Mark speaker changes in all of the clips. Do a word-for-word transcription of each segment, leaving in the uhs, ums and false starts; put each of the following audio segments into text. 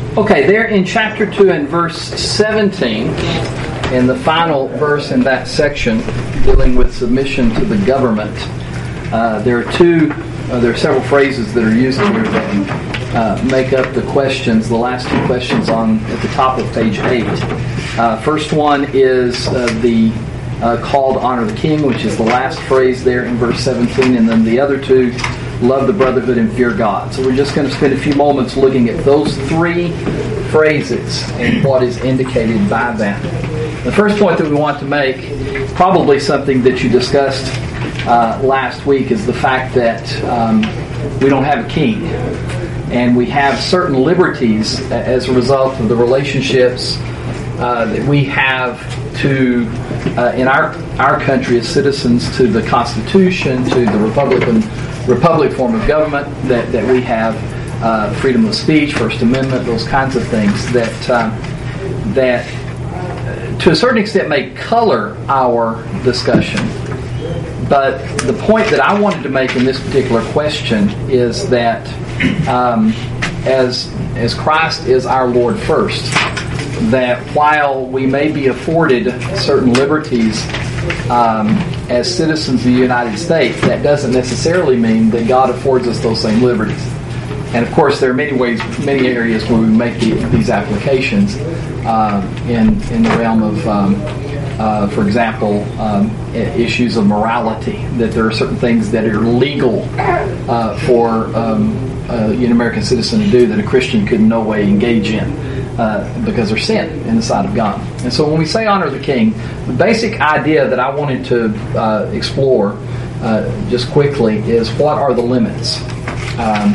Speaker 1: Okay, there in chapter two and verse seventeen, in the final verse in that section, dealing with submission to the government, uh, there are two, uh, there are several phrases that are used here that uh, make up the questions, the last two questions on at the top of page eight. Uh, first one is uh, the uh, call to honor the king, which is the last phrase there in verse seventeen, and then the other two, love the brotherhood and fear God. So we're just going to spend a few moments looking at those three phrases and what is indicated by them. The first point that we want to make, probably something that you discussed uh, last week, is the fact that um, we don't have a king. And we have certain liberties as a result of the relationships uh, that we have to, uh, in our, our country as citizens, to the Constitution, to the Republican Republic form of government that, that we have, uh, freedom of speech, First Amendment, those kinds of things that uh, that uh, to a certain extent may color our discussion. But the point that I wanted to make in this particular question is that um, as as Christ is our Lord first, that while we may be afforded certain liberties Um, as citizens of the United States, that doesn't necessarily mean that God affords us those same liberties. And of course, there are many ways, many areas where we make the, these applications uh, in in the realm of, um, uh, for example, um, issues of morality. That there are certain things that are legal uh, for um, uh, an American citizen to do that a Christian could in no way engage in. Uh, because they're sin in the sight of God. And so when we say honor the king, the basic idea that I wanted to uh, explore uh, just quickly is what are the limits um,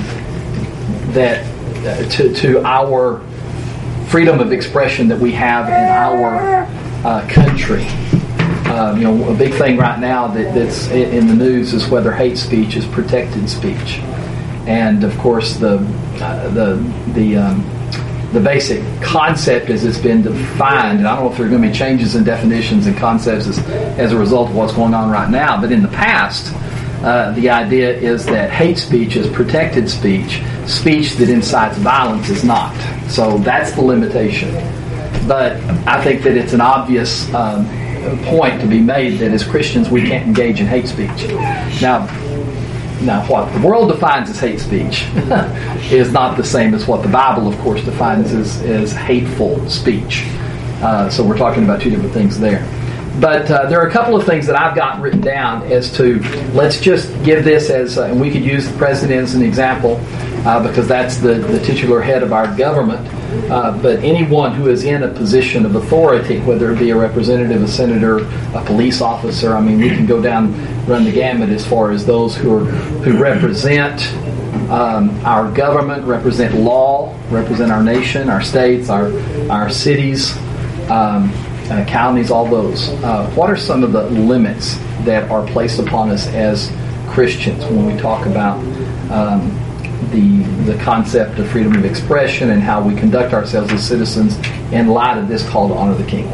Speaker 1: that uh, to, to our freedom of expression that we have in our uh, country. Um, you know, a big thing right now that, that's in the news is whether hate speech is protected speech. And of course, the uh, the the um, The basic concept as it's been defined, and I don't know if there are going to be changes in definitions and concepts as, as a result of what's going on right now, but in the past, uh, the idea is that hate speech is protected speech. Speech that incites violence is not. So that's the limitation. But I think that it's an obvious um, point to be made that as Christians we can't engage in hate speech. Now, Now, what the world defines as hate speech is not the same as what the Bible, of course, defines as, as hateful speech. Uh, so we're talking about two different things there. But uh, there are a couple of things that I've got written down as to, let's just give this as, uh, and we could use the president as an example, uh, because that's the, the titular head of our government. Uh, but anyone who is in a position of authority, whether it be a representative, a senator, a police officer, I mean, we can go down, run the gamut as far as those who are who represent um, our government, represent law, represent our nation, our states, our our cities, um, uh, counties, all those. Uh, what are some of the limits that are placed upon us as Christians when we talk about um, the the concept of freedom of expression and how we conduct ourselves as citizens in light of this call to honor the king?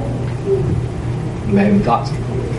Speaker 1: You may have any thoughts?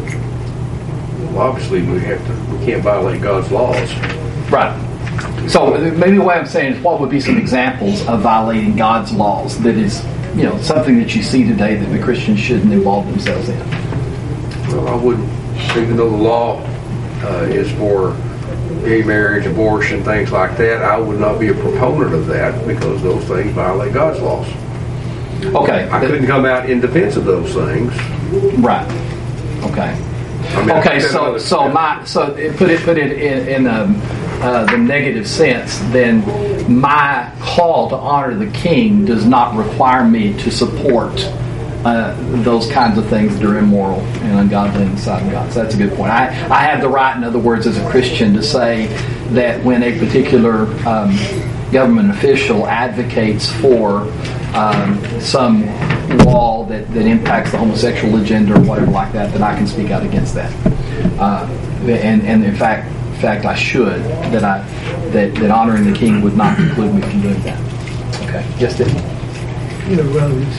Speaker 2: Well, obviously we have to. We can't violate God's laws.
Speaker 1: Right. So maybe the way I'm saying is, what would be some examples of violating God's laws that is, you know, something that you see today that the Christians shouldn't involve themselves in?
Speaker 2: Well, I wouldn't. Even though the law uh, is for gay marriage, abortion, things like that, I would not be a proponent of that because those things violate God's laws.
Speaker 1: Okay.
Speaker 2: I couldn't come out in defense of those things.
Speaker 1: Right. Okay.
Speaker 2: I mean,
Speaker 1: okay. So, so my so put it put it in, in um, uh, the negative sense. Then my call to honor the king does not require me to support Uh, those kinds of things that are immoral and ungodly in the sight of God. So that's a good point. I, I have the right, in other words, as a Christian, to say that when a particular um, government official advocates for um, some law that, that impacts the homosexual agenda or whatever like that, then I can speak out against that. Uh, and, and in fact, in fact, I should. That I that, that honoring the king would not preclude me from doing that. Okay. Yes, Dick?
Speaker 3: You know, Rose,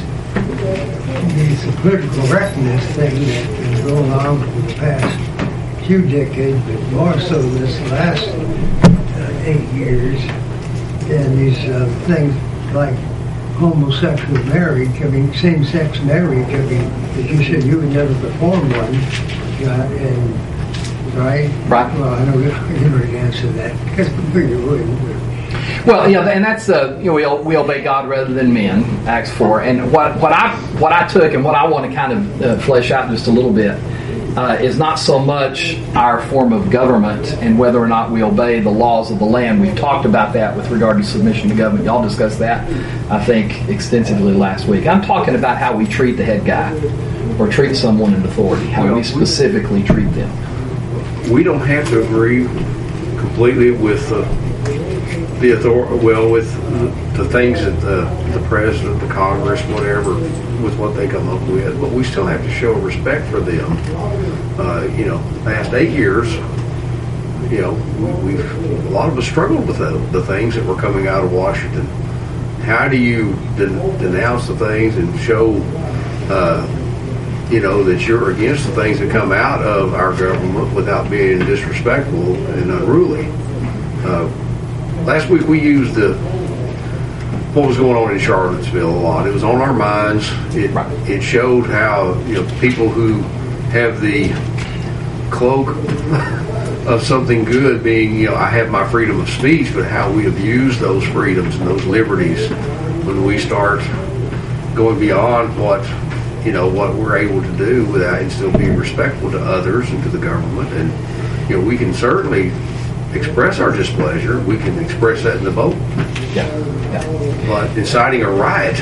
Speaker 3: it's a political correctness thing that's been going on for the past few decades, but more so this last uh, eight years. And these uh, things like homosexual marriage, I mean, same-sex marriage, I mean, as you said, you would never perform one, uh, and, right?
Speaker 1: Right.
Speaker 3: Well, I know you didn't really answer that, because I figured you wouldn't.
Speaker 1: Well, you know, and that's uh, you know we, we obey God rather than men, Acts four. And what what I what I took and what I want to kind of uh, flesh out just a little bit uh, is not so much our form of government and whether or not we obey the laws of the land. We've talked about that with regard to submission to government. Y'all discussed that, I think, extensively last week. I'm talking about how we treat the head guy or treat someone in authority, how
Speaker 2: Well,
Speaker 1: we specifically treat them.
Speaker 2: We don't have to agree completely with the the author well with the, the things that the, the president, the Congress, whatever, with what they come up with, but we still have to show respect for them. Uh, you know, past eight years, you know, we, we've a lot of us struggled with the, the things that were coming out of Washington. How do you den- denounce the things and show, uh, you know, that you're against the things that come out of our government without being disrespectful and unruly? Uh, Last week we used the what was going on in Charlottesville a lot. It was on our minds. It
Speaker 1: Right.
Speaker 2: it showed how, you know, people who have the cloak of something good being, you know, I have my freedom of speech, but how we abuse those freedoms and those liberties when we start going beyond what, you know, what we're able to do without and still being respectful to others and to the government. And, you know, we can certainly express our displeasure. We can express that in the vote.
Speaker 1: Yeah, yeah.
Speaker 2: But inciting a riot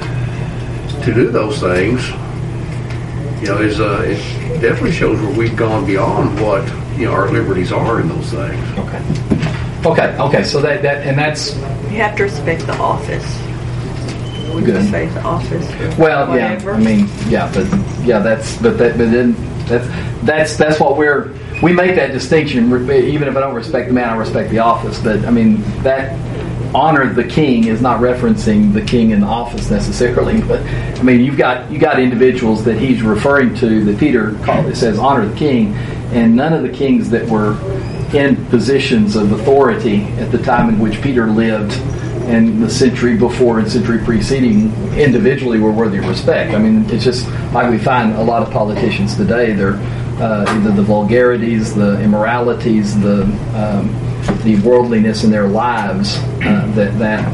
Speaker 2: to do those things, you know, is uh, it definitely shows where we've gone beyond what, you know, our liberties are in those things.
Speaker 1: Okay. Okay. Okay. So that that and that's
Speaker 4: You have to respect the office. We
Speaker 1: Good.
Speaker 4: respect the office.
Speaker 1: well,
Speaker 4: Whatever.
Speaker 1: yeah. I mean, yeah, but yeah, that's but that but then that's that's that's what we're we make that distinction. Even if I don't respect the man, I respect the office. But I mean that honor the king is not referencing the king in the office necessarily. But I mean, you've got you got individuals that he's referring to that Peter called. It says honor the king, and none of the kings that were in positions of authority at the time in which Peter lived and the century before and century preceding individually were worthy of respect. I mean, it's just like we find a lot of politicians today. They're uh, either the vulgarities, the immoralities, the um, the worldliness in their lives uh, that that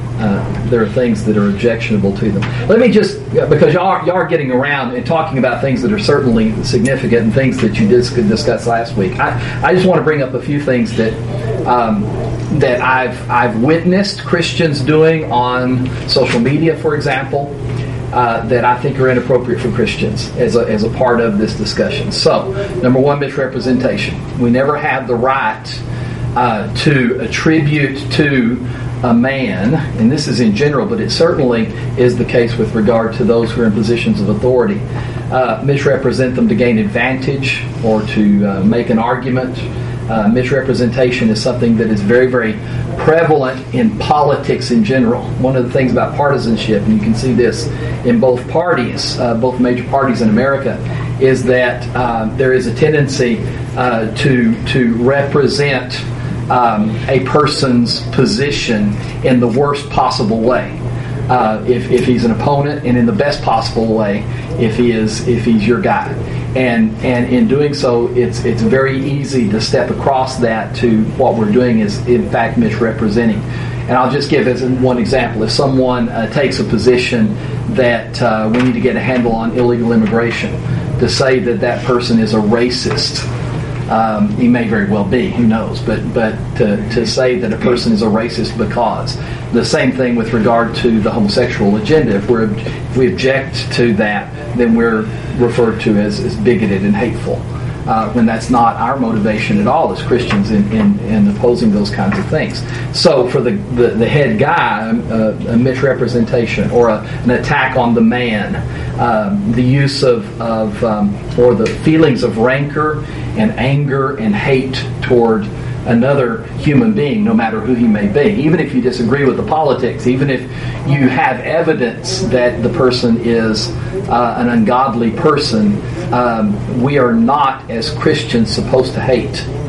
Speaker 1: uh, there are things that are objectionable to them. Let me just, because y'all are, y'all are getting around and talking about things that are certainly significant and things that you did discuss last week. I, I just want to bring up a few things that um, that I've I've witnessed Christians doing on social media, for example, uh, that I think are inappropriate for Christians as a, as a part of this discussion. So, number one, misrepresentation. We never have the right uh, to attribute to a man, and this is in general, but it certainly is the case with regard to those who are in positions of authority, uh, misrepresent them to gain advantage or to uh, make an argument. Uh, misrepresentation is something that is very, very prevalent in politics in general. One of the things about partisanship, and you can see this in both parties, uh, both major parties in America, is that uh, there is a tendency uh, to to represent um, a person's position in the worst possible way. Uh, if, if he's an opponent, and in the best possible way if he is if he's your guy. And and in doing so, it's it's very easy to step across that to what we're doing is in fact misrepresenting. And I'll just give as one example. If someone uh, takes a position that uh, we need to get a handle on illegal immigration, to say that that person is a racist, um, he may very well be, who knows, but but to, to say that a person is a racist because. The same thing with regard to the homosexual agenda. If, we're, if we object to that, then we're referred to as, as bigoted and hateful, uh, when that's not our motivation at all as Christians in, in, in opposing those kinds of things. So for the, the, the head guy, uh, a misrepresentation or a, an attack on the man, um, the use of, of um, or the feelings of rancor and anger and hate toward another human being, no matter who he may be. Even if you disagree with the politics, even if you have evidence that the person is uh, an ungodly person, um, we are not, as Christians, supposed to hate.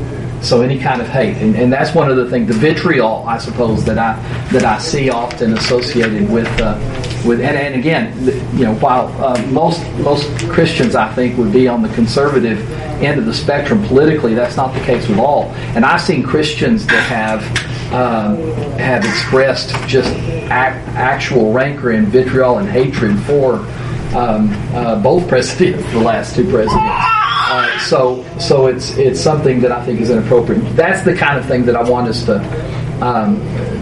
Speaker 1: So any kind of hate, and, and that's one of the things, the vitriol, I suppose, that I that I see often associated with uh, with, and, and again, you know, while uh, most most Christians, I think, would be on the conservative end of the spectrum politically, that's not the case with all. And I've seen Christians that have um, have expressed just ac- actual rancor and vitriol and hatred for um, uh, both presidents, the last two presidents. Uh, so, so it's it's something that I think is inappropriate. That's the kind of thing that I want us to um,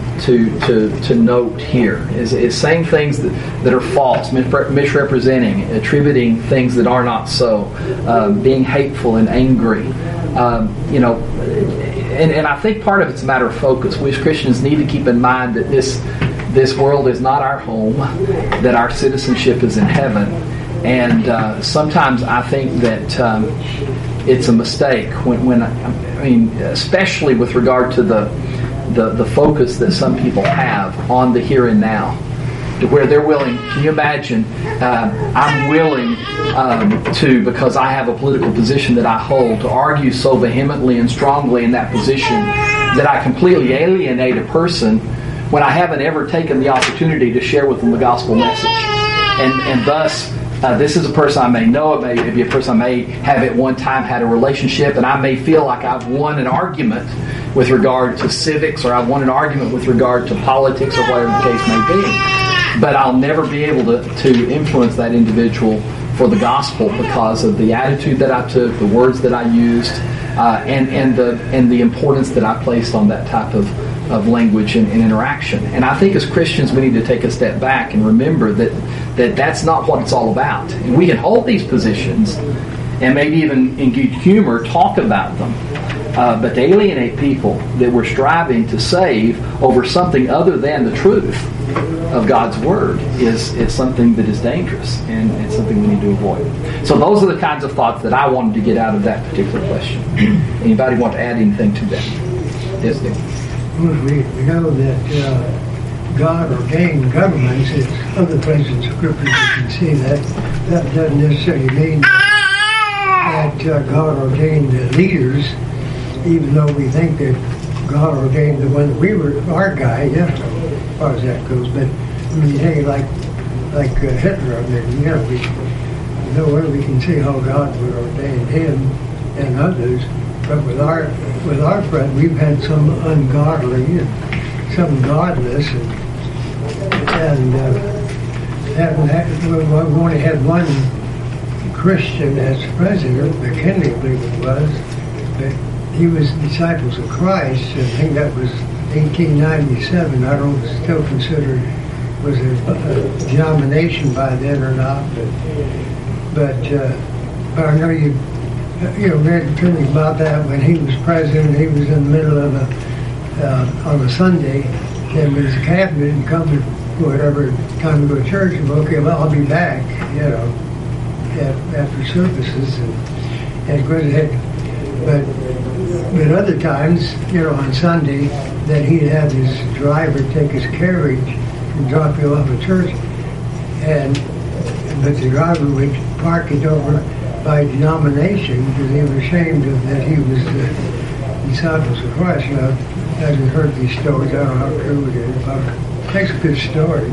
Speaker 1: to to to note here. Is, is saying things that, that are false, misrepresenting, attributing things that are not so, um, being hateful and angry. Um, you know, and, and I think part of it's a matter of focus. We as Christians need to keep in mind that this this world is not our home, that our citizenship is in heaven. And uh, sometimes I think that um, it's a mistake when, when I mean, especially with regard to the, the the focus that some people have on the here and now, to where they're willing. Can you imagine? Uh, I'm willing um, to, because I have a political position that I hold, to argue so vehemently and strongly in that position that I completely alienate a person when I haven't ever taken the opportunity to share with them the gospel message, and and thus. Uh, this is a person I may know. It may be a person I may have at one time had a relationship, and I may feel like I've won an argument with regard to civics, or I've won an argument with regard to politics, or whatever the case may be. But I'll never be able to, to influence that individual for the gospel because of the attitude that I took, the words that I used, uh, and and the and the importance that I placed on that type of. of language and, and interaction. And I think as Christians we need to take a step back and remember that, that that's not what it's all about. And we can hold these positions and maybe even in good humor talk about them, uh, but to alienate people that we're striving to save over something other than the truth of God's Word is, is something that is dangerous, and it's something we need to avoid. So those are the kinds of thoughts that I wanted to get out of that particular question. Anybody want to add anything to that? Yes, Nick.
Speaker 3: We, we know that uh, God ordained governments. It's other places in Scripture you can see that. That doesn't necessarily mean that uh, God ordained the leaders, even though we think that God ordained the one that we were, our guy, yeah, as far as that goes. But I mean, hey, like like uh, Hitler, I mean, you know, we nowhere we can see how God would ordain him and others. But with our with our friend, we've had some ungodly and some godless, and, and uh, haven't had, we've only had one Christian as president, McKinley, I believe it was, but he was Disciples of Christ. I think that was eighteen ninety-seven. I don't still consider it was a, a denomination by then or not, but but uh, but I know you. You know, read things about that when he was president. He was in the middle of a uh, on a Sunday, and his cabinet and come to whatever time to go to church. And okay, well, I'll be back. You know, after services, and and go ahead. But but other times, you know, on Sunday, that he'd have his driver take his carriage and drop you off at church, and but the driver would park it over by denomination because he was ashamed of that he was the Disciples of Christ. Now, I haven't heard these stories. I don't know how true it is. But it's a good story.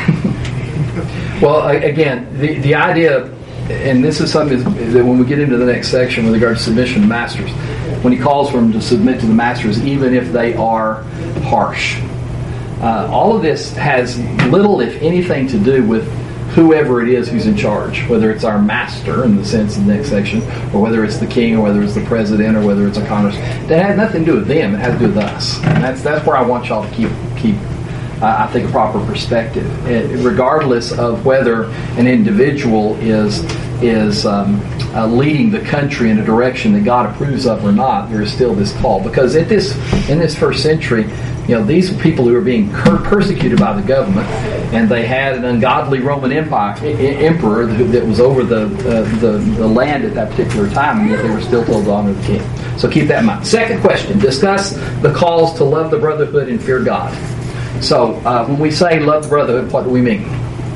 Speaker 3: But
Speaker 1: well, again, the, the idea, and this is something that when we get into the next section with regard to submission to masters, when he calls for them to submit to the masters, even if they are harsh. Uh, all of this has little, if anything, to do with whoever it is who's in charge, whether it's our master in the sense of the next section, or whether it's the king, or whether it's the president, or whether it's a Congress. That has nothing to do with them. It has to do with us. And that's that's where I want y'all to keep keep. Uh, I think a proper perspective, it, regardless of whether an individual is is um, uh, leading the country in a direction that God approves of or not. There is still this call, because at this in this first century, you know, these people who were being persecuted by the government, and they had an ungodly Roman Empire emperor that was over the, uh, the the land at that particular time, and yet they were still told to honor the king. So keep that in mind. Second question: discuss the calls to love the brotherhood and fear God. So uh, when we say love the brotherhood, what do we mean?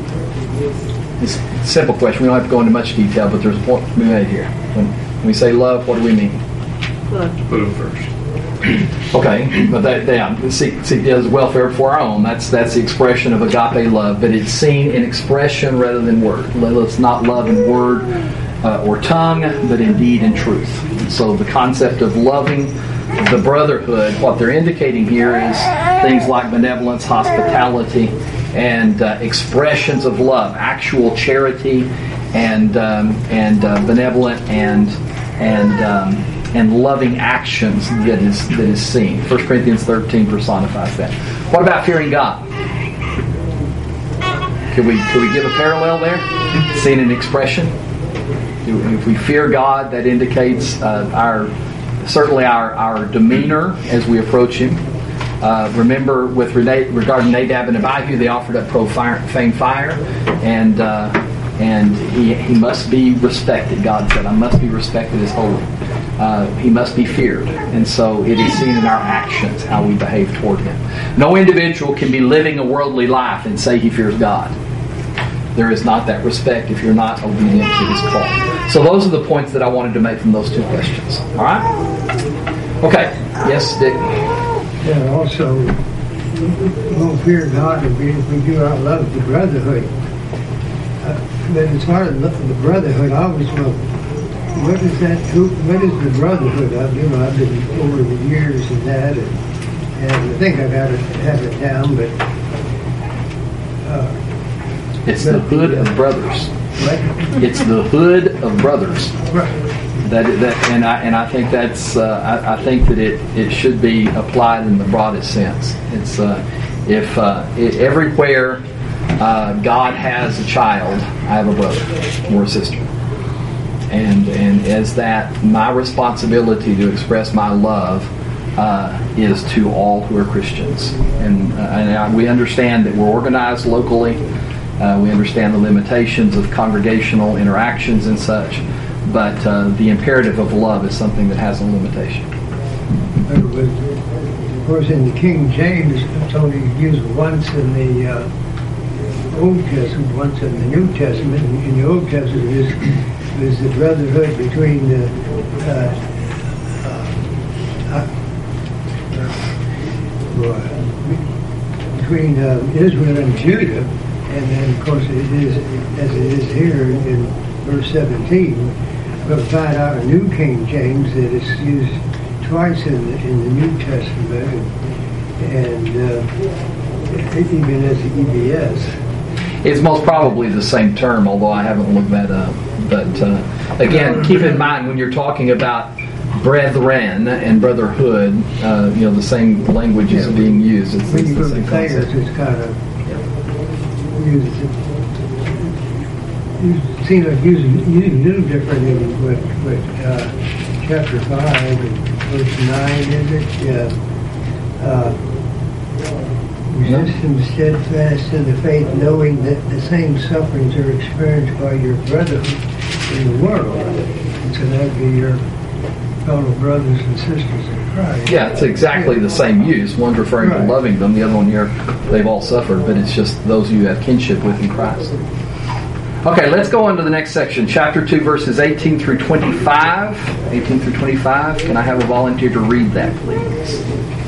Speaker 1: It's a simple question. We don't have to go into much detail, but there's a point to be made here. When we say love, what do we mean?
Speaker 4: Love.
Speaker 2: Put them first.
Speaker 1: Okay, but that, yeah, seek, seek the other's welfare for our own. That's that's the expression of agape love, but it's seen in expression rather than word. Let us not love in word uh, or tongue, but in deed and truth. So the concept of loving the brotherhood, what they're indicating here is things like benevolence, hospitality, and uh, expressions of love, actual charity, and um, and uh, benevolent and and um, and loving actions that is that is seen. First Corinthians thirteen personifies that. What about fearing God? Can we can we give a parallel there? Seen in expression. If we fear God, that indicates uh, our certainly our, our demeanor as we approach Him. Uh, remember, with regarding Nadab and Abihu, they offered up profane fire, and uh, and he he must be respected. God said, "I must be respected as holy." Uh, he must be feared, and so it is seen in our actions how we behave toward Him. No individual can be living a worldly life and say he fears God. There is not that respect if you're not obedient to His call. So those are the points that I wanted to make from those two questions. All right? Okay. Yes, Dick?
Speaker 3: Yeah, also, we won't fear God if we, if we do not love the brotherhood. Uh, but as far as the brotherhood, I always know, what is that? Who, what is the brotherhood? I've, you know, I've been over the years and that, and, and I think I got it, have it down, but... Uh,
Speaker 1: It's the hood of brothers.
Speaker 3: What?
Speaker 1: It's the hood of brothers.
Speaker 3: Right.
Speaker 1: That that and I and I think that's uh, I, I think that it, it should be applied in the broadest sense. It's uh, if uh, it, everywhere uh, God has a child, I have a brother or a sister, and and as that, my responsibility to express my love uh, is to all who are Christians, and uh, and I, we understand that we're organized locally. Uh, we understand the limitations of congregational interactions and such, but uh, the imperative of love is something that has no limitation.
Speaker 3: Of course, in the King James, it's only used once in the uh, Old Testament, once in the New Testament. In the Old Testament, is is the brotherhood between the uh, uh, uh, between uh, Israel and Judah. And then, of course, it is, as it is here in verse seventeen, we'll find out a New King James that is used twice in the, in the New Testament, and, and uh, even as the E B S.
Speaker 1: It's most probably the same term, although I haven't looked that up. But uh, again, keep in mind when you're talking about brethren and brotherhood, uh, you know, the same language is
Speaker 3: Yeah.
Speaker 1: being used. It's,
Speaker 3: When
Speaker 1: it's
Speaker 3: you
Speaker 1: the
Speaker 3: go
Speaker 1: same
Speaker 3: to Thayer's,
Speaker 1: concept.
Speaker 3: it's kind of used, it seems like using, using a little different in what, what uh, chapter five and verse nine, is it? Yeah. Uh, resist him steadfast in the faith, knowing that the same sufferings are experienced by your brethren in the world. And so that would be your fellow brothers and sisters in Christ.
Speaker 1: Yeah, it's exactly the same use. One's referring
Speaker 3: Right.
Speaker 1: to loving them. The other one here, they've all suffered, but it's just those you have kinship with in Christ. Okay, let's go on to the next section. Chapter two, verses eighteen through twenty-five. eighteen through twenty-five. Can I have a volunteer to read that, please?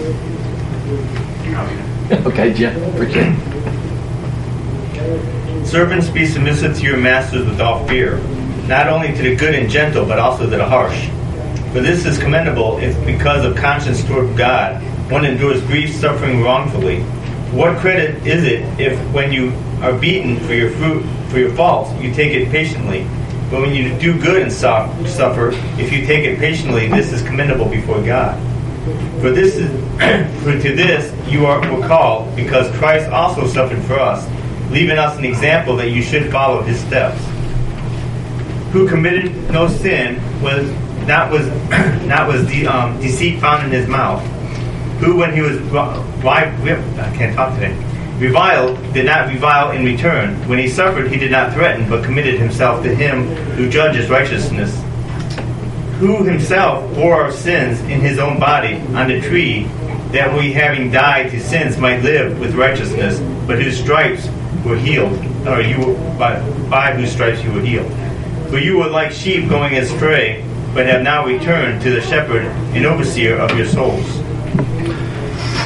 Speaker 1: Okay, Jim. Appreciate it.
Speaker 5: Servants, be submissive to your masters with all fear, not only to the good and gentle, but also to the harsh. For this is commendable if, because of conscience toward God, one endures grief, suffering wrongfully. What credit is it if, when you are beaten for your fruit, for your faults, you take it patiently? But when you do good and suffer, if you take it patiently, this is commendable before God. For this is, for to this you are were called, because Christ also suffered for us, leaving us an example that you should follow His steps. Who committed no sin was. Not was not was the um, deceit found in his mouth. Who, when he was I can't talk today, reviled, did not revile in return. When he suffered, he did not threaten, but committed himself to Him who judges righteousness. Who himself bore our sins in His own body on the tree, that we, having died to sins, might live with righteousness. But whose stripes were healed, or you by by whose stripes you were healed. For you were like sheep going astray, but have now returned to the shepherd and overseer of your souls.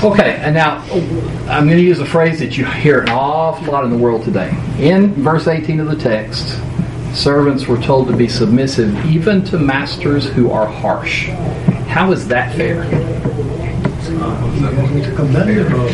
Speaker 1: Okay, and now I'm going to use a phrase that you hear an awful lot in the world today. In verse eighteen of the text, servants were told to be submissive even to masters who are harsh. How is that fair?
Speaker 3: Because it's commendable.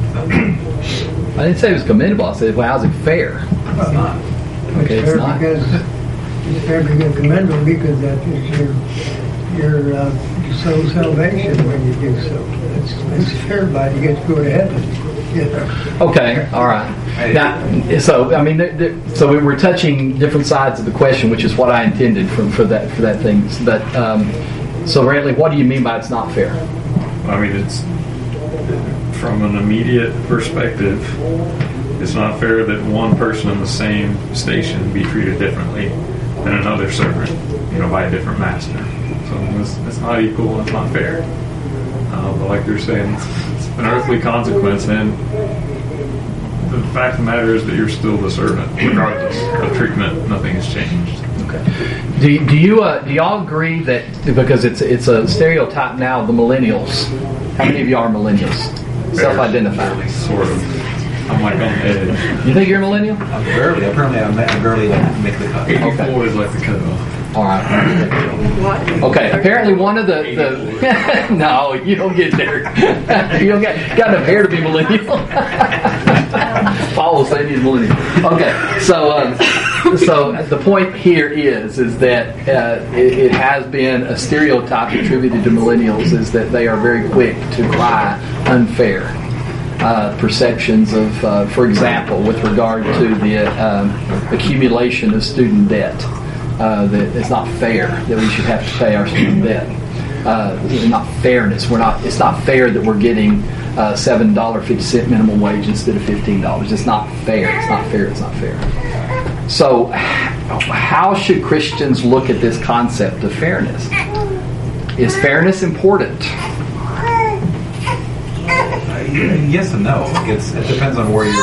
Speaker 1: I didn't say it was commendable. I said, well, how's it fair? Okay,
Speaker 3: It's
Speaker 1: it's
Speaker 3: fair
Speaker 1: not.
Speaker 3: because it's fair because commendable because that is your your uh, soul salvation when you do so. It's, it's fair, but you get to go to heaven. You know?
Speaker 1: Okay, all right. Now, so I mean, there, there, so we were touching different sides of the question, which is what I intended for for that for that thing. But um, so, Brantley, what do you mean by it's not fair?
Speaker 6: I mean, it's from an immediate perspective. It's not fair that one person in the same station be treated differently than another servant, you know, by a different master. So it's, it's not equal and it's not fair. Uh, but like you're saying, it's, it's an earthly consequence, and the fact of the matter is that you're still the servant, regardless of treatment. Nothing has changed.
Speaker 1: Okay. Do you, do you uh, do y'all agree that because it's it's a stereotype now of the millennials? How many of you are millennials? Self-identify.
Speaker 6: Sort of. I'm like on the edge.
Speaker 1: You think you're a millennial?
Speaker 7: I'm barely. Apparently, I barely like make the cut.
Speaker 6: eighty-four is like the cutoff.
Speaker 1: All right. Okay. Apparently, one of the, the no, you don't get there. You don't get got enough hair to be millennial. Paul will say he's millennial. Okay. So, um, so the point here is is that uh, it, it has been a stereotype attributed to millennials is that they are very quick to cry unfair. Uh, perceptions of, uh, for example, with regard to the uh, um, accumulation of student debt, uh, that it's not fair that we should have to pay our student debt. Uh, not fairness. We're not. It's not fair that we're getting uh, seven dollars fifty cent minimum wage instead of fifteen dollars. It's not fair. It's not fair. It's not fair. So, how should Christians look at this concept of fairness? Is fairness important?
Speaker 7: Yes and no. Like it's, it depends on where, you're,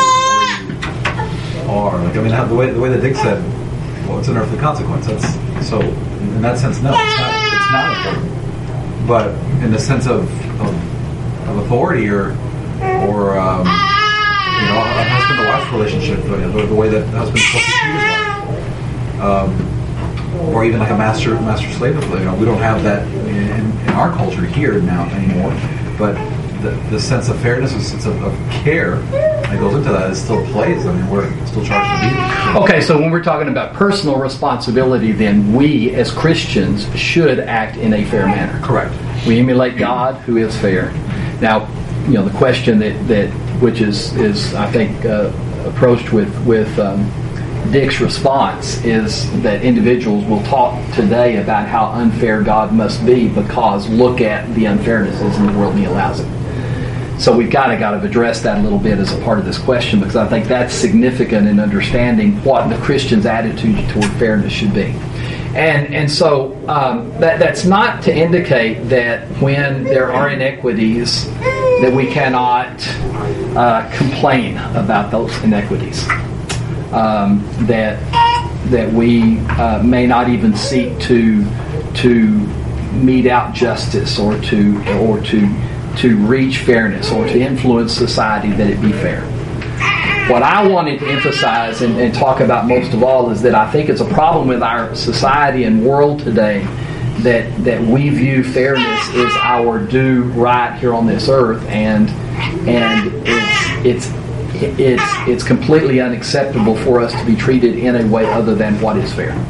Speaker 7: where you are. Like I mean, how, the way the way that Dick said, well, it's an earthly consequence. That's so. In that sense, no, it's not. It's not important. But in the sense of of, of authority or or um, you know, a husband to wife relationship, the, the way that the husband is supposed to treat his wife, um, or even like a master master slave. You know, we don't have that in, in our culture here now anymore, but. The, the sense of fairness, the sense of, of care that goes into that, it still plays. I mean, we're still charged to do that.
Speaker 1: Okay, so when we're talking about personal responsibility, then we as Christians should act in a fair manner.
Speaker 7: Correct.
Speaker 1: We emulate God, who is fair. Now, you know, the question that, that which is is I think uh, approached with with um, Dick's response is that individuals will talk today about how unfair God must be because look at the unfairnesses in the world and He allows it. So we've got to got to address that a little bit as a part of this question because I think that's significant in understanding what the Christian's attitude toward fairness should be. And and so um, that that's not to indicate that when there are inequities that we cannot uh, complain about those inequities. Um, that that we uh, may not even seek to to mete out justice or to or to to reach fairness or to influence society that it be fair. What I wanted to emphasize and, and talk about most of all is that I think it's a problem with our society and world today that that we view fairness as our due right here on this earth, and and it's it's it's it's completely unacceptable for us to be treated in a way other than what is fair.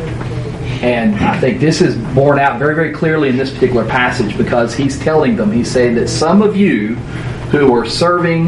Speaker 1: And I think this is borne out very, very clearly in this particular passage because he's telling them, he's saying that some of you who are serving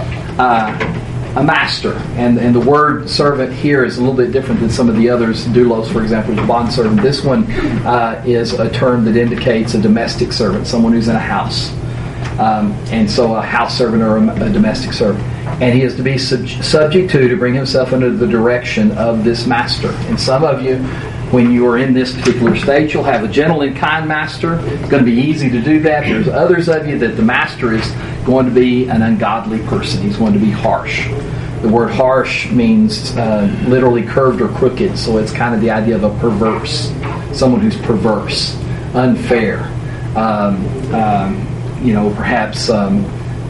Speaker 1: uh, a master, and, and the word servant here is a little bit different than some of the others. Doulos, for example, is bondservant. This one uh, is a term that indicates a domestic servant, someone who's in a house. Um, and so a house servant or a, a domestic servant. And he is to be sub- subject to, to bring himself under the direction of this master. And some of you, when you are in this particular state, you'll have a gentle and kind master. It's going to be easy to do that. There's others of you that the master is going to be an ungodly person. He's going to be harsh. The word harsh means uh, literally curved or crooked, so it's kind of the idea of a perverse, someone who's perverse, unfair, um, um, you know, perhaps um,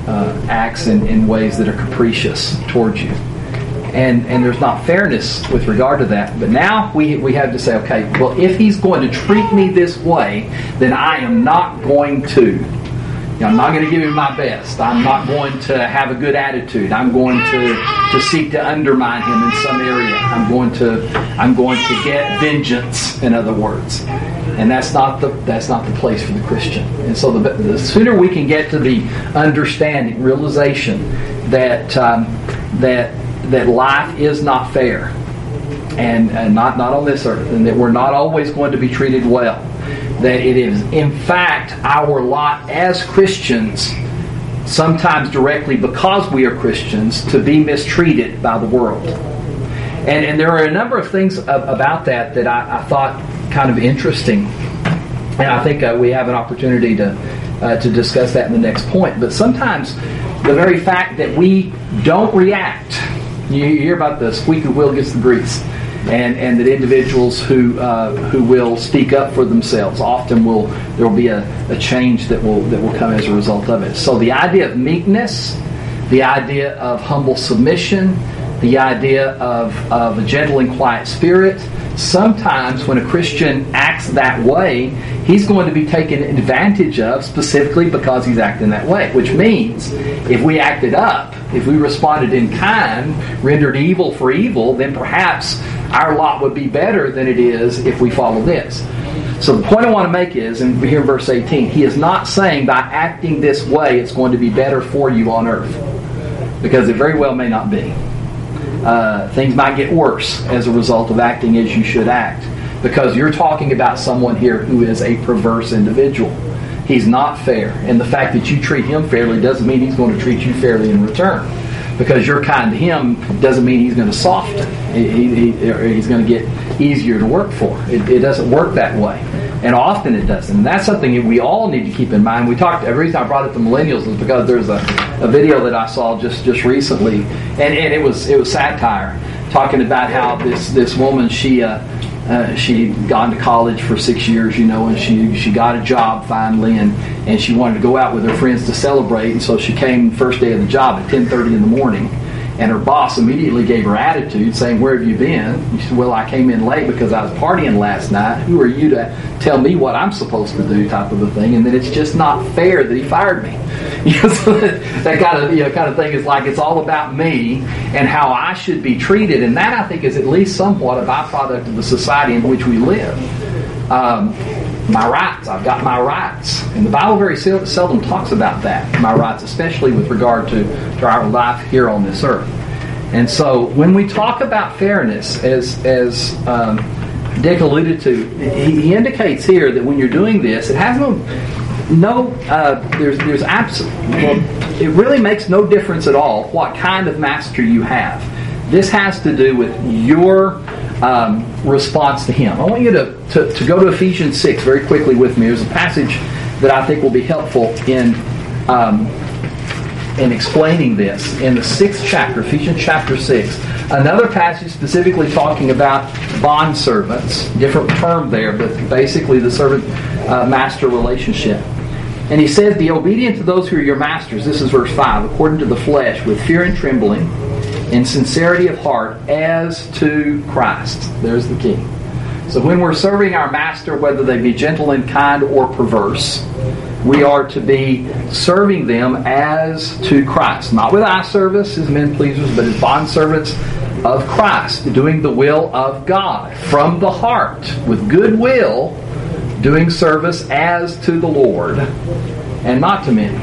Speaker 1: uh, acts in, in ways that are capricious towards you. And and there's not fairness with regard to that. But now we we have to say, okay, well, if he's going to treat me this way, then I am not going to. You know, I'm not going to give him my best. I'm not going to have a good attitude. I'm going to, to seek to undermine him in some area. I'm going to I'm going to get vengeance, in other words. And that's not the that's not the place for the Christian. And so the, the sooner we can get to the understanding, realization that um, that that life is not fair, and, and not not on this earth, and that we're not always going to be treated well. That it is, in fact, our lot as Christians, sometimes directly because we are Christians, to be mistreated by the world. And and there are a number of things about that that I, I thought kind of interesting, and I think uh, we have an opportunity to uh, to discuss that in the next point. But sometimes the very fact that we don't react, you hear about the squeaky wheel gets the grease. And and that individuals who uh, who will speak up for themselves often will there will be a, a change that will that will come as a result of it. So the idea of meekness, the idea of humble submission, the idea of, of a gentle and quiet spirit. Sometimes when a Christian acts that way, he's going to be taken advantage of specifically because he's acting that way. Which means if we acted up, if we responded in kind, rendered evil for evil, then perhaps our lot would be better than it is if we follow this. So the point I want to make is, and here in verse eighteen, he is not saying by acting this way it's going to be better for you on earth. Because it very well may not be. Uh, things might get worse as a result of acting as you should act. Because you're talking about someone here who is a perverse individual. He's not fair. And the fact that you treat him fairly doesn't mean he's going to treat you fairly in return. Because you're kind to him doesn't mean he's going to soften. He, he, he's going to get easier to work for. It, it doesn't work that way. And often it doesn't. And that's something that we all need to keep in mind. We talked, the reason I brought up the millennials is because there's a, a video that I saw just, just recently. And, and it was it was satire. Talking about how this, this woman, she... Uh, Uh, she'd gone to college for six years, you know, and she she got a job finally, and, and she wanted to go out with her friends to celebrate, and so she came first day of the job at ten thirty in the morning, and her boss immediately gave her attitude, saying, "Where have you been?" She said, "Well, I came in late because I was partying last night. Who are you to tell me what I'm supposed to do?" type of a thing, and then it's just not fair that he fired me. You know, so that, that kind of you know kind of thing is like it's all about me and how I should be treated, and that I think is at least somewhat a byproduct of the society in which we live. Um, my rights, I've got my rights, and the Bible very seldom talks about that. My rights, especially with regard to, to our life here on this earth. And so, when we talk about fairness, as as um, Dick alluded to, he, he indicates here that when you're doing this, it has no. No, uh, there's there's absolute. Well, it really makes no difference at all what kind of master you have. This has to do with your um, response to him. I want you to, to, to go to Ephesians six very quickly with me. There's a passage that I think will be helpful in um, in explaining this. In the sixth chapter, Ephesians chapter six, another passage specifically talking about bond servants. Different term there, but basically the servant-master uh, relationship. And he says, "Be obedient to those who are your masters." This is verse five. "According to the flesh, with fear and trembling, in sincerity of heart, as to Christ." There's the key. So when we're serving our master, whether they be gentle and kind or perverse, we are to be serving them as to Christ. Not with eye service as men pleasers, but as bondservants of Christ, doing the will of God from the heart, with good will, doing service as to the Lord and not to men.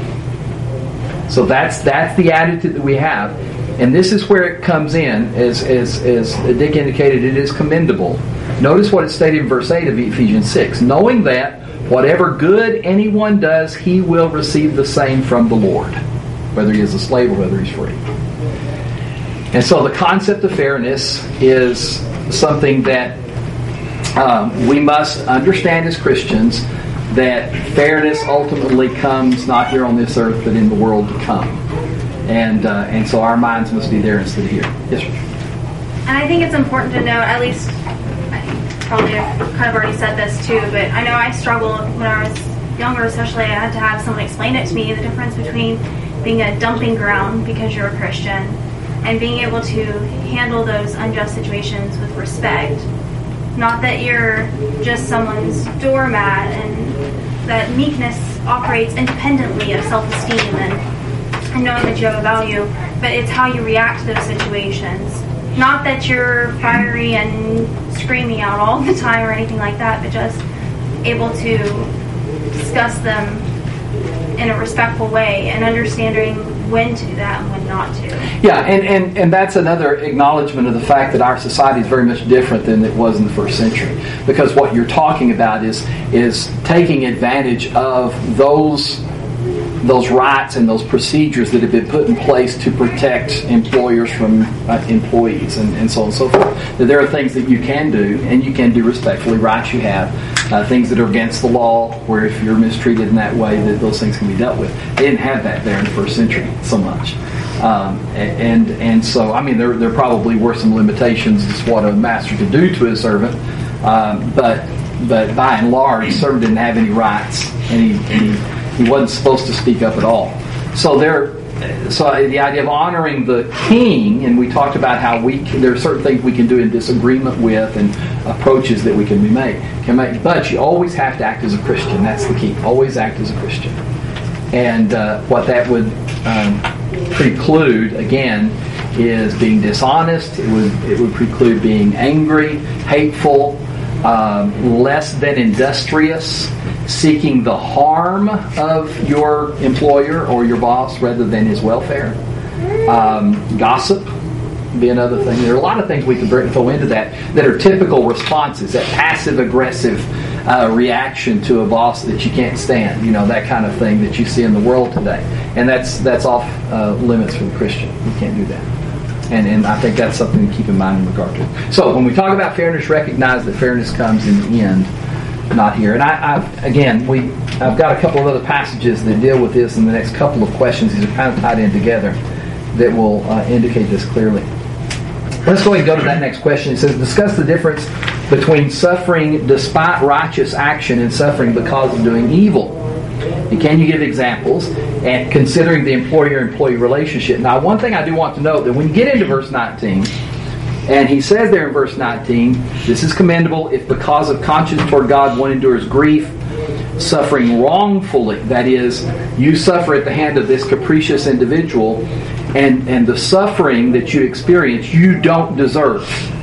Speaker 1: So that's that's the attitude that we have. And this is where it comes in, as, as, as Dick indicated, it is commendable. Notice what it stated in verse eight of Ephesians six. "Knowing that whatever good anyone does, he will receive the same from the Lord, whether he is a slave or whether he's free." And so the concept of fairness is something that um, we must understand as Christians, that fairness ultimately comes not here on this earth, but in the world to come. And uh, and so our minds must be there instead of here. Yes, sir.
Speaker 8: And I think it's important to note, at least, I probably have kind of already said this too, but I know I struggled when I was younger, especially. I had to have someone explain it to me, the difference between being a dumping ground because you're a Christian, and being able to handle those unjust situations with respect. Not that you're just someone's doormat, and that meekness operates independently of self-esteem and, and knowing that you have a value, but it's how you react to those situations. Not that you're fiery and screaming out all the time or anything like that, but just able to discuss them in a respectful way and understanding when to do that and when not to.
Speaker 1: Yeah, and, and, and that's another acknowledgement of the fact that our society is very much different than it was in the first century. Because what you're talking about is is taking advantage of those those rights and those procedures that have been put in place to protect employers from uh, employees and, and so on and so forth. That there are things that you can do, and you can do respectfully, rights you have, uh, things that are against the law, where if you're mistreated in that way, that those things can be dealt with. They didn't have that there in the first century so much. Um, and and so, I mean, there there probably were some limitations as to what a master could do to a servant, um, but but by and large, the servant didn't have any rights, and he, and he He wasn't supposed to speak up at all. So there, so the idea of honoring the king, and we talked about how we can, there are certain things we can do in disagreement with, and approaches that we can be made can make. But you always have to act as a Christian. That's the key. Always act as a Christian. And uh, what that would um, preclude, again, is being dishonest. It would it would preclude being angry, hateful, um, less than industrious, seeking the harm of your employer or your boss rather than his welfare. Um, gossip would be another thing. There are a lot of things we can throw into that that are typical responses, that passive-aggressive uh, reaction to a boss that you can't stand, you know, that kind of thing that you see in the world today. And that's that's off uh, limits for the Christian. You can't do that. And, and I think that's something to keep in mind in regard to it. So when we talk about fairness, recognize that fairness comes in the end, not here. And I, I've, again, we I've got a couple of other passages that deal with this in the next couple of questions. These are kind of tied in together that will uh, indicate this clearly. Let's go ahead and go to that next question. It says, discuss the difference between suffering despite righteous action and suffering because of doing evil. And can you give examples? And considering the employer-employee relationship. Now, one thing I do want to note, that when you get into verse nineteen, and he says there in verse nineteen, this is commendable if because of conscience toward God one endures grief, suffering wrongfully. That is, you suffer at the hand of this capricious individual, and, and the suffering that you experience, you don't deserve.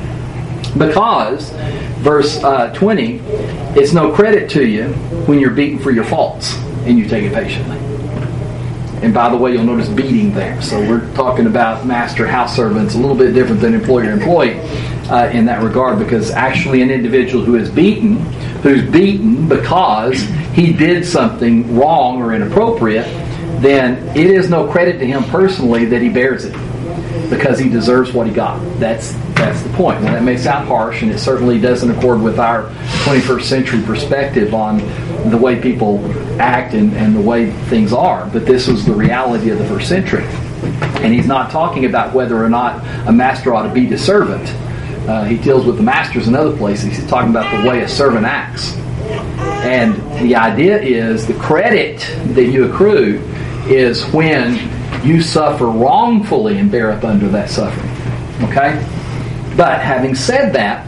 Speaker 1: Because, verse uh, twenty, it's no credit to you when you're beaten for your faults, and you take it patiently. And by the way, you'll notice beating there. So we're talking about master house servants, a little bit different than employer-employee uh, in that regard, because actually an individual who is beaten, who's beaten because he did something wrong or inappropriate, then it is no credit to him personally that he bears it, because he deserves what he got. That's that's the point. Now, that may sound harsh, and it certainly doesn't accord with our twenty-first century perspective on the way people act and, and the way things are. But this was the reality of the first century. And he's not talking about whether or not a master ought to beat his servant. Uh, he deals with the masters in other places. He's talking about the way a servant acts. And the idea is the credit that you accrue is when you suffer wrongfully and bear up under that suffering. Okay? But having said that,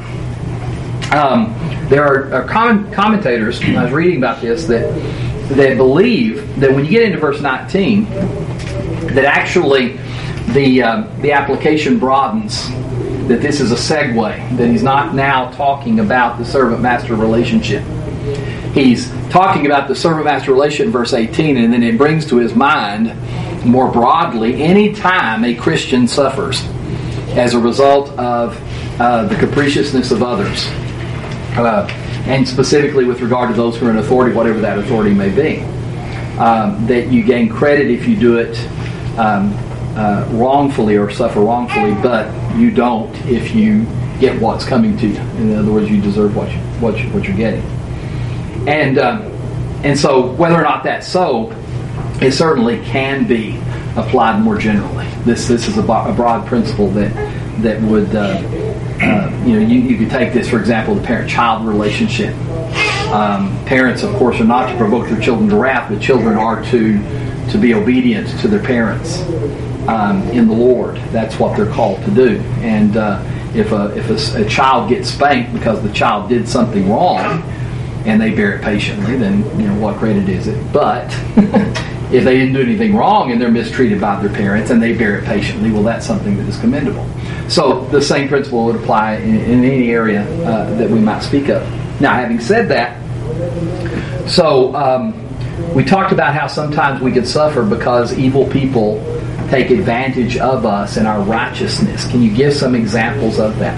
Speaker 1: um, there are, are comment, commentators, I was reading about this, that that believe that when you get into verse nineteen, that actually the uh, the application broadens, that this is a segue, that he's not now talking about the servant-master relationship. He's talking about the servant-master relationship in verse eighteen, and then it brings to his mind more broadly any time a Christian suffers as a result of uh, the capriciousness of others, uh, and specifically with regard to those who are in authority, whatever that authority may be, um, that you gain credit if you do it um, uh, wrongfully or suffer wrongfully, but you don't if you get what's coming to you. In other words, you deserve what you, what you, what you're getting. And um, and so whether or not that's so, it certainly can be applied more generally. This this is a, a broad principle that that would uh, uh, you know you, you could take this, for example, the parent-child relationship. Um, parents, of course, are not to provoke their children to wrath, but children are to to be obedient to their parents um, in the Lord. That's what they're called to do. And uh, if a if a, a child gets spanked because the child did something wrong, and they bear it patiently, then you know what credit is it? But if they didn't do anything wrong and they're mistreated by their parents and they bear it patiently, well, that's something that is commendable. So the same principle would apply in, in any area uh, that we might speak of. Now, having said that, so um, we talked about how sometimes we could suffer because evil people take advantage of us and our righteousness. Can you give some examples of that?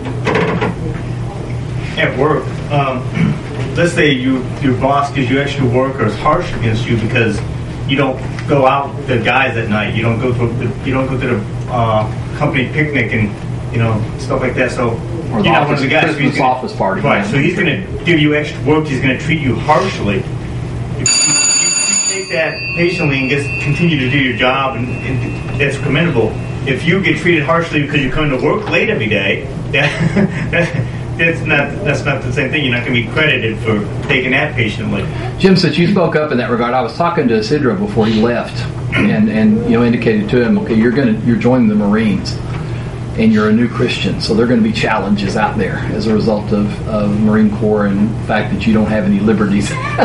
Speaker 5: At work, um, let's say you your boss gives you extra work or is harsh against you because you don't go out with the guys at night. You don't go to the, you don't go to the uh, company picnic and you know stuff like that. So
Speaker 1: Or the
Speaker 5: you're not
Speaker 1: office,
Speaker 5: one of the guys.
Speaker 1: Christmas
Speaker 5: so gonna,
Speaker 1: office party.
Speaker 5: right? So he's going to give you extra work. He's going to treat you harshly. If you, if you take that patiently and just continue to do your job, and, and that's commendable. If you get treated harshly because you're coming to work late every day, that, that That's not that's not the same thing. You're not going to be credited for taking that patiently.
Speaker 1: Jim, since you spoke up in that regard, I was talking to Isidro before he left, and, and you know indicated to him, okay, you're going to you're joining the Marines, and you're a new Christian, so there are going to be challenges out there as a result of, of Marine Corps and the fact that you don't have any liberties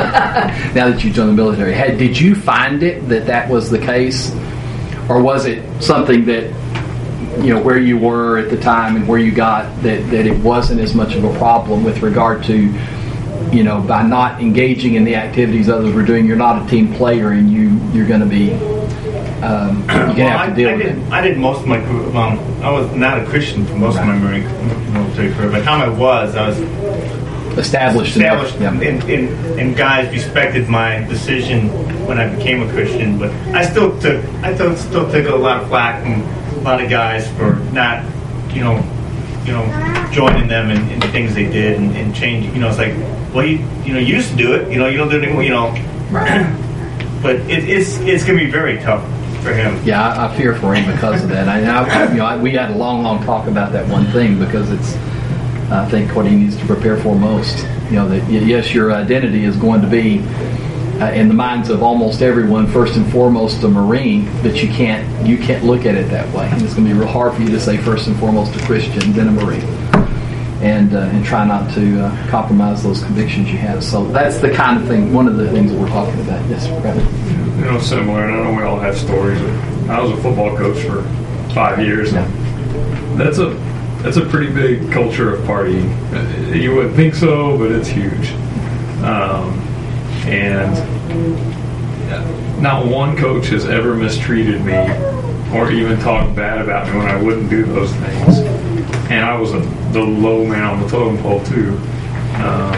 Speaker 1: now that you've joined the military. Had, did you find it that that was the case, or was it something that, you know, where you were at the time and where you got that, that it wasn't as much of a problem with regard to, you know, by not engaging in the activities others were doing, you're not a team player and you, you're going to be, um, you're going to
Speaker 5: well,
Speaker 1: have to
Speaker 5: I,
Speaker 1: deal
Speaker 5: I
Speaker 1: with
Speaker 5: did,
Speaker 1: it.
Speaker 5: I did most of my career, um, I was not a Christian for most
Speaker 1: Right.
Speaker 5: of my Marine military career. By the time I was, I was
Speaker 1: Established.
Speaker 5: established,
Speaker 1: in, yeah.
Speaker 5: and, and, and guys respected my decision when I became a Christian. But I still took, I still, still took a lot of flack from a lot of guys for not, you know, you know, joining them in, in the things they did and, and changing. You know, it's like, well, you, you know, you used to do it. You know, you don't do it anymore. You know,
Speaker 1: Right.
Speaker 5: but it, it's it's going to be very tough for him.
Speaker 1: Yeah, I, I fear for him because of that. I, I, you know, I, we had a long, long talk about that one thing because it's, I think, what he needs to prepare for most. You know, that y- yes, your identity is going to be uh, in the minds of almost everyone, first and foremost, a Marine. But you can't, you can't look at it that way. And it's going to be real hard for you to say first and foremost a Christian, then a Marine, and uh, and try not to uh, compromise those convictions you have. So that's the kind of thing. One of the things that we're talking about. Yes, Brad.
Speaker 6: You know, similar, and I know we all have stories. I was a football coach for five years. And that's a that's a pretty big culture of partying. You wouldn't think so, but it's huge. Um, and not one coach has ever mistreated me or even talked bad about me when I wouldn't do those things. And I was a, the low man on the totem pole too. Um,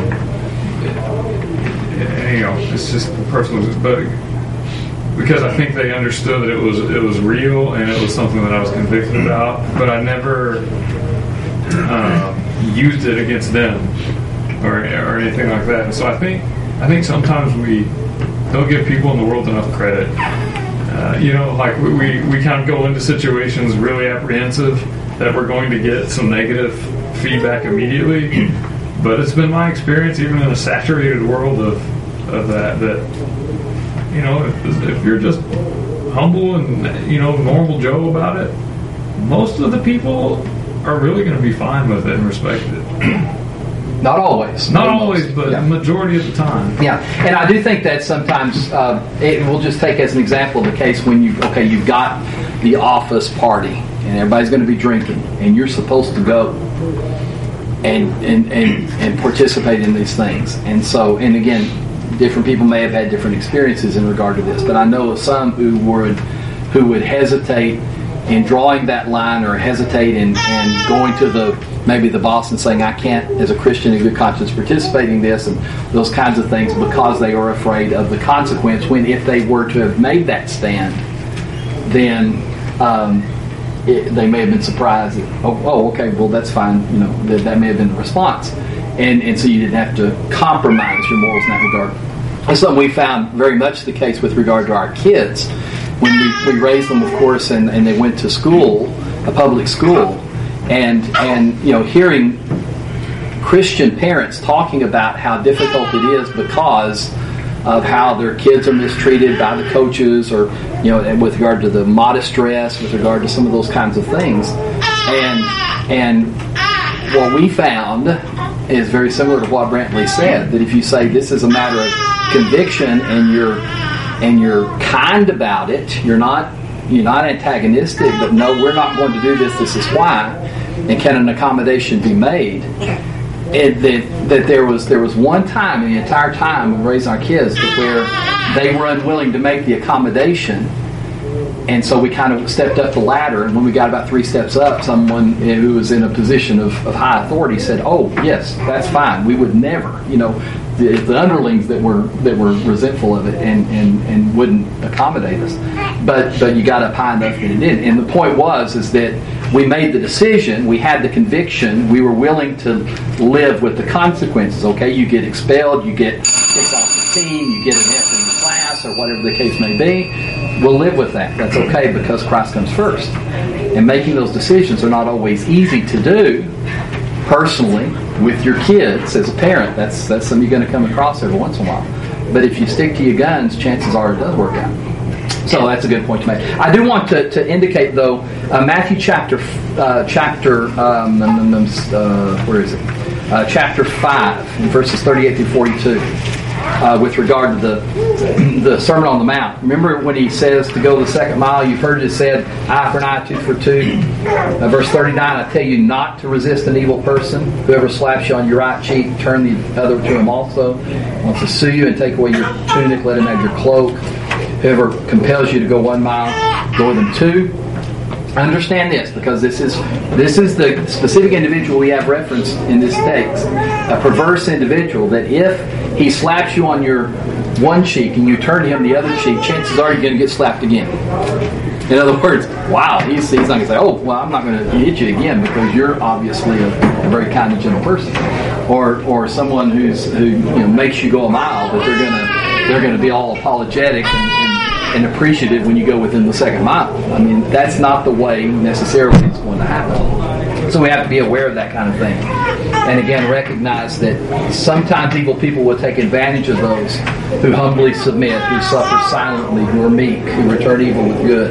Speaker 6: it, you know, it's just personal, but because I think they understood that it was it was real and it was something that I was convicted about, but I never um, used it against them or or anything like that. And so I think I think sometimes we don't give people in the world enough credit. Uh, you know, like we, we we kind of go into situations really apprehensive that we're going to get some negative feedback immediately. But it's been my experience, even in a saturated world of of that, that you know, if, if you're just humble and, you know, normal Joe about it, most of the people are really going to be fine with it and respect it.
Speaker 1: Not always.
Speaker 6: Not always, but
Speaker 1: yeah.
Speaker 6: majority of the time.
Speaker 1: Yeah, and I do think that sometimes uh, it will just take as an example the case when you okay you've got the office party and everybody's going to be drinking and you're supposed to go and and, and and participate in these things. And so, and again, different people may have had different experiences in regard to this, but I know of some who would who would hesitate in drawing that line or hesitate in, in going to the maybe the boss and saying, I can't, as a Christian in good conscience, participate in this and those kinds of things because they are afraid of the consequence, when if they were to have made that stand, then um, it, they may have been surprised that, oh, oh, okay, well, that's fine. You know, that, that may have been the response. And, and so you didn't have to compromise your morals in that regard. That's something we found very much the case with regard to our kids. When we, we raised them, of course, and, and they went to school, a public school, and and you know, hearing Christian parents talking about how difficult it is because of how their kids are mistreated by the coaches, or you know, with regard to the modest dress, with regard to some of those kinds of things. And and what we found is very similar to what Brantley said, that if you say this is a matter of conviction and you're and you're kind about it, you're not you're not antagonistic, but no, we're not going to do this, this is why, and can an accommodation be made? It, that, that there was there was one time in the entire time of raising our kids that where they were unwilling to make the accommodation, and so we kind of stepped up the ladder, and when we got about three steps up, someone who was in a position of, of high authority said, "Oh, yes, that's fine. We would never," you know, the, the underlings that were that were resentful of it and, and, and wouldn't accommodate us. But but you got up high enough that it did. And the point was is that we made the decision, we had the conviction, we were willing to live with the consequences. Okay, you get expelled, you get kicked off the team, you get an F in the class, or whatever the case may be. We'll live with that. That's okay, because Christ comes first. And making those decisions are not always easy to do personally with your kids as a parent. That's that's something you're going to come across every once in a while. But if you stick to your guns, chances are it does work out. So that's a good point to make. I do want to, to indicate, though, uh, Matthew chapter uh, chapter um, uh, where is it? Uh, chapter five, verses thirty-eight through forty-two. Uh, with regard to the the Sermon on the Mount. Remember when he says to go the second mile, you've heard it said, eye for an eye, tooth for tooth. Uh, verse thirty-nine, I tell you not to resist an evil person. Whoever slaps you on your right cheek, turn the other to him also. Wants to sue you and take away your tunic, let him have your cloak. Whoever compels you to go one mile, go with him two. Understand this, because this is this is the specific individual we have referenced in this text, a perverse individual, that if he slaps you on your one cheek and you turn to him the other cheek, chances are you're going to get slapped again. In other words, wow, he's, he's not going to say, oh, well, I'm not going to hit you again because you're obviously a, a very kind and gentle person. Or or someone who's who you know makes you go a mile, but they're going to they're going to be all apologetic and, and and appreciative when you go within the second mile. I mean, that's not the way necessarily it's going to happen. So we have to be aware of that kind of thing. And again, recognize that sometimes evil people will take advantage of those who humbly submit, who suffer silently, who are meek, who return evil with good.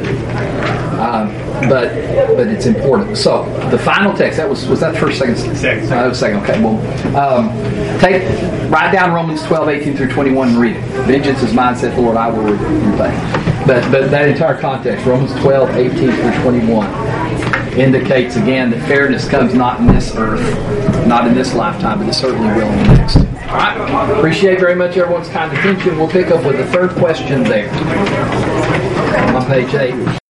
Speaker 1: Um, but but it's important. So the final text, that was was that the first, second?
Speaker 5: Second.
Speaker 1: Uh, that was second. Okay. Well, um, take write down Romans twelve, eighteen through twenty-one and read it. Vengeance is mine, saith the Lord, I will repay. But but that entire context, Romans twelve, eighteen through twenty-one, indicates again that fairness comes not in this earth, not in this lifetime, but it certainly will in the next. All right. Appreciate very much everyone's kind attention. We'll pick up with the third question there on page eight.